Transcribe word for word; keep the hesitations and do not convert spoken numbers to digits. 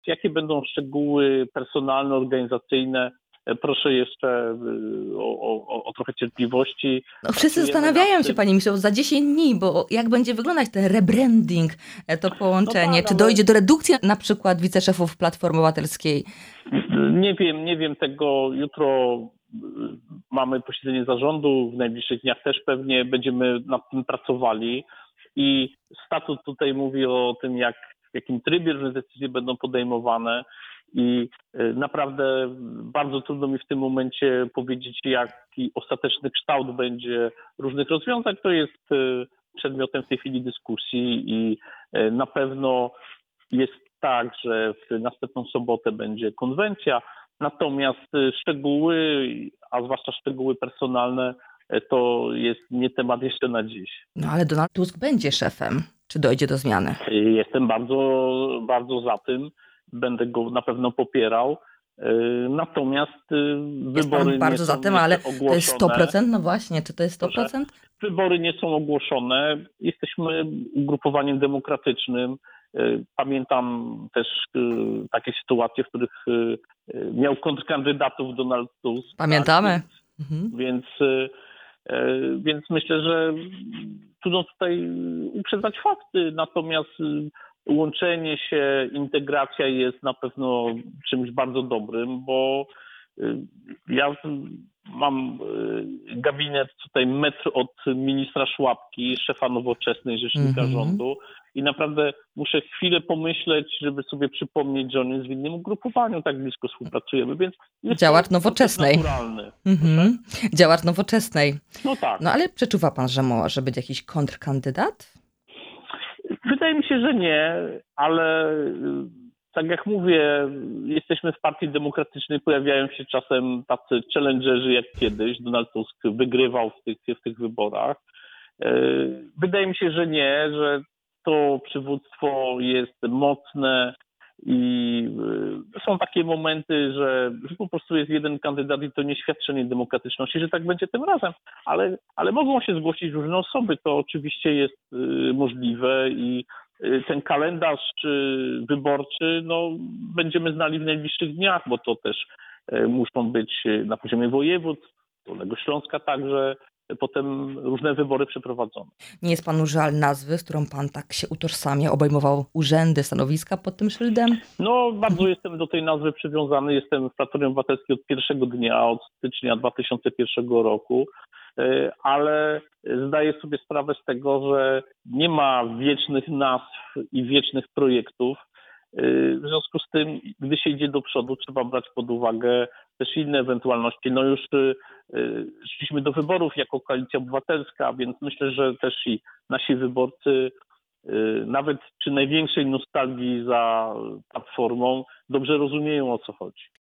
Jakie będą szczegóły personalne, organizacyjne? Proszę jeszcze o, o, o trochę cierpliwości. No wszyscy Pracujemy zastanawiają nad się, tym. Panie Ministrze, za dziesięć dni, bo jak będzie wyglądać ten rebranding, to połączenie? No tak, Czy ale dojdzie do redukcji na przykład wiceszefów Platformy Obywatelskiej? nie wiem, nie wiem tego. Jutro mamy posiedzenie zarządu, w najbliższych dniach też pewnie będziemy nad tym pracowali i statut tutaj mówi o tym, jak, w jakim trybie różne decyzje będą podejmowane i naprawdę bardzo trudno mi w tym momencie powiedzieć, jaki ostateczny kształt będzie różnych rozwiązań. To jest przedmiotem w tej chwili dyskusji i na pewno jest tak, że w następną sobotę będzie konwencja, natomiast szczegóły, a zwłaszcza szczegóły personalne, to jest nie temat jeszcze na dziś. No ale Donald Tusk będzie szefem. Czy dojdzie do zmiany? Jestem bardzo, bardzo za tym. Będę go na pewno popierał. Natomiast Jest wybory pan bardzo nie za są tym, jeszcze ale ogłoszone. to jest sto procent? No właśnie, czy to jest sto procent? Wybory nie są ogłoszone. Jesteśmy ugrupowaniem demokratycznym. Pamiętam też takie sytuacje, w których miał kontrkandydatów Donald Tusk. Pamiętamy. Tak? Mhm. Więc, więc myślę, że trudno tutaj uprzedzać fakty, natomiast łączenie się, integracja jest na pewno czymś bardzo dobrym, bo ja mam gabinet tutaj metr od ministra Szłapki, szefa Nowoczesnej, rzecznika Mhm. rządu i naprawdę muszę chwilę pomyśleć, żeby sobie przypomnieć, że on jest w innym ugrupowaniu, tak blisko współpracujemy, więc jest Działacz to Nowoczesnej. naturalny. Mhm. Działacz Nowoczesnej. No tak. No ale przeczuwa pan, że może być jakiś kontrkandydat? Wydaje mi się, że nie, ale tak jak mówię, jesteśmy w Partii Demokratycznej, pojawiają się czasem tacy challengerzy jak kiedyś. Donald Tusk wygrywał w tych, w tych wyborach. Wydaje mi się, że nie, że to przywództwo jest mocne i są takie momenty, że, że po prostu jest jeden kandydat i to nie świadczenie demokratyczności, że tak będzie tym razem, ale, ale mogą się zgłosić różne osoby, to oczywiście jest możliwe i ten kalendarz wyborczy no, będziemy znali w najbliższych dniach, bo to też muszą być na poziomie województw, Dolnego Śląska także, potem różne wybory przeprowadzone. Nie jest panu żal nazwy, z którą pan tak się utożsamia, obejmował urzędy, stanowiska pod tym szyldem? No, bardzo jestem do tej nazwy przywiązany. Jestem w Platformie Obywatelskiej od pierwszego dnia, od stycznia dwa tysiące pierwszego roku, ale zdaję sobie sprawę z tego, że nie ma wiecznych nazw i wiecznych projektów. W związku z tym, gdy się idzie do przodu, trzeba brać pod uwagę też inne ewentualności. No już szliśmy do wyborów jako Koalicja Obywatelska, więc myślę, że też i nasi wyborcy, nawet przy największej nostalgii za Platformą, dobrze rozumieją, o co chodzi.